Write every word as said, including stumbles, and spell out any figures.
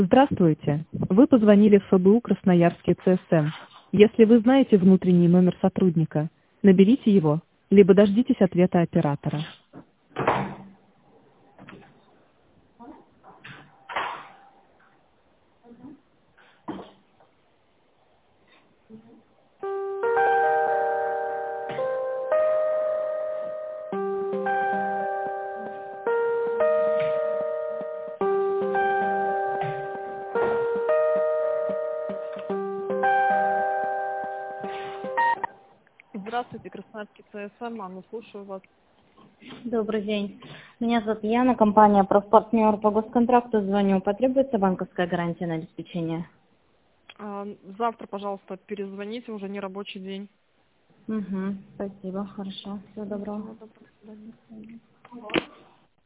Здравствуйте. Вы позвонили в ФБУ Красноярский ЦСМ. Если вы знаете внутренний номер сотрудника, наберите его, либо дождитесь ответа оператора. Здравствуйте, Красноярский ЦСМ, Анна, слушаю вас. Добрый день. Меня зовут Яна, компания «Профпартнер». По госконтракту звоню. Потребуется банковская гарантия на обеспечение? А, Завтра, пожалуйста, перезвоните, уже не рабочий день. Угу. Спасибо. Хорошо. Всего доброго. Всего доброго, до свидания.